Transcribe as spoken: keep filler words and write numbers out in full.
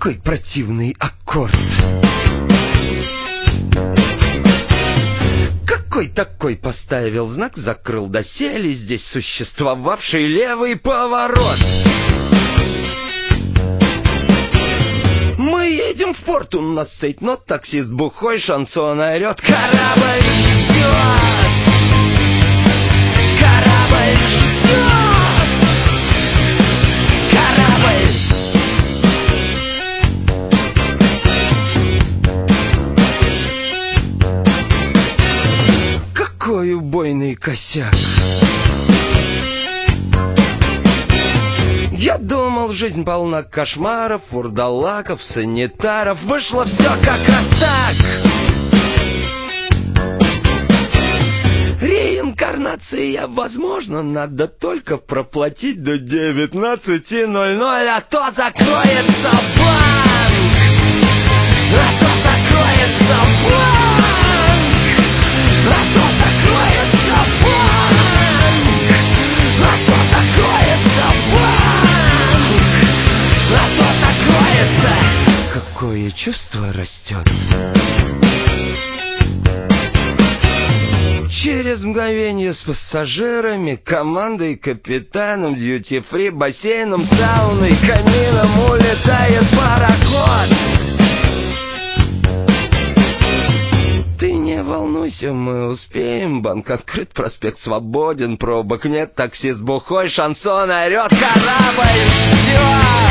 Какой противный аккорд! Какой такой поставил знак, закрыл доселе здесь существовавший левый поворот? Мы едем в порт, у нас цейтнот, таксист бухой, шансон орет, корабль ждет! Корабль ждет! Корабль! Какой убойный косяк! Я думал, жизнь полна кошмаров, вурдалаков, санитаров. Вышло все как раз так. Реинкарнация возможно, надо только проплатить до девятнадцати ноль-ноль, а то закроется банк. А то закроется банк. А то закроется банк. А то закроется банк. А то закроется. Какое чувство растет. Через мгновение с пассажирами, командой, капитаном, дьюти-фри, бассейном, сауной, камином улетает пароход. Ты не волнуйся, мы успеем. Банк открыт, проспект свободен, пробок нет, таксист бухой, шансон орет, корабль ждет.